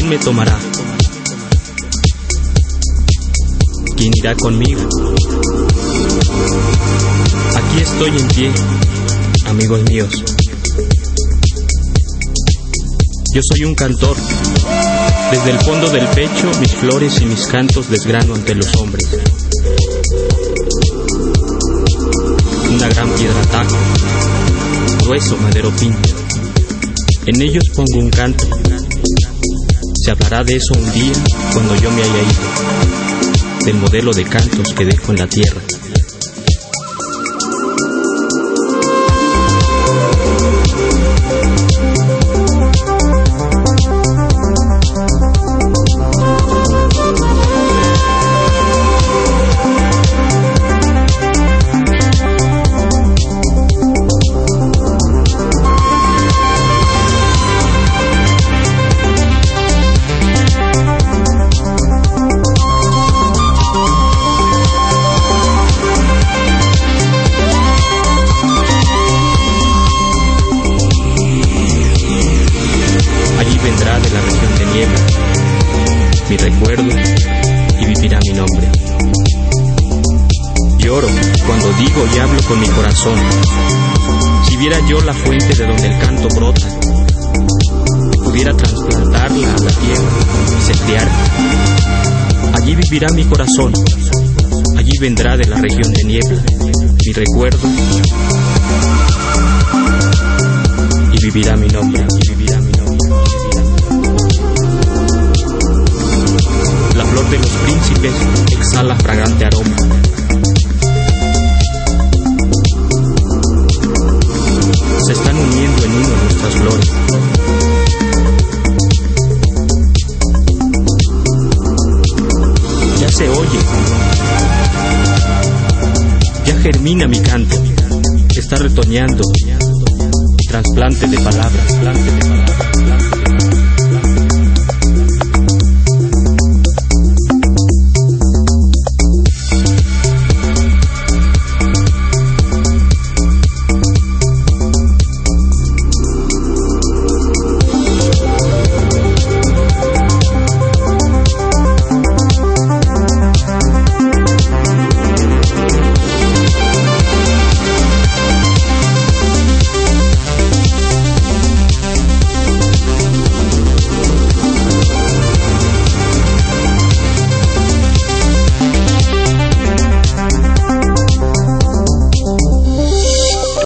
¿quién me tomará? ¿Quién irá conmigo? Aquí estoy en pie, amigos míos. Yo soy un cantor. Desde el fondo del pecho mis flores y mis cantos desgrano ante los hombres. Una gran piedra tajo, grueso madero pinto. En ellos pongo un canto. Se hablará de eso un día cuando yo me haya ido, del modelo de cantos que dejo en la tierra. Vendrá de la región de niebla mi recuerdo y vivirá mi nombre. Lloro cuando digo y hablo con mi corazón. Si viera yo la fuente de donde el canto brota, pudiera trasplantarla a la tierra y sembrarla. Allí vivirá mi corazón, allí vendrá de la región de niebla mi recuerdo y vivirá mi nombre. La flor de los príncipes exhala fragante aroma. Se están uniendo en uno nuestras flores. Ya se oye. Ya germina mi canto. Está retoñando. Trasplante de palabras.